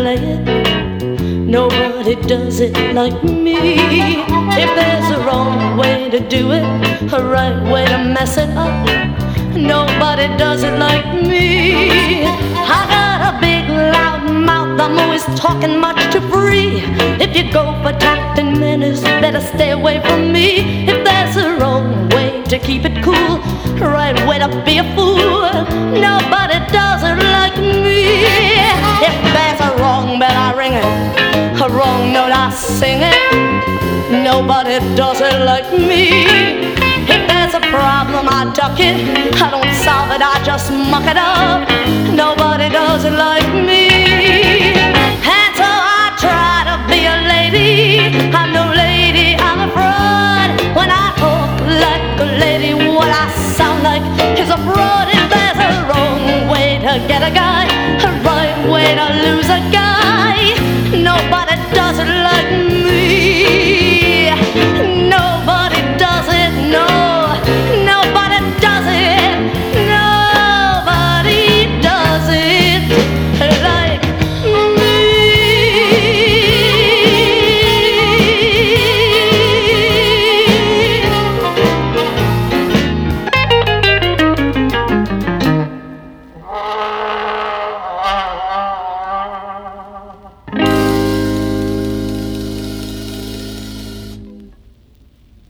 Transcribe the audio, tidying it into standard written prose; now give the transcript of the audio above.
play it. Nobody does it like me. If there's a wrong way to do it, a right way to mess it up, nobody does it like me. I got a big loud mouth, I'm always talking much too free. If you go for tact and manners, better stay away from me. If there's a wrong way to keep it cool, a right way to be a fool, nobody does it like me. If there's a wrong bell, I ring it, a wrong note, I sing it, nobody does it like me. If there's a problem, I duck it, I don't solve it, I just muck it up, nobody does it like me. And so I try to be a lady, I'm no lady, I'm a fraud. When I talk like a lady, what I sound like is a fraud. If there's a wrong way to get a guy, a right way to lose a guy,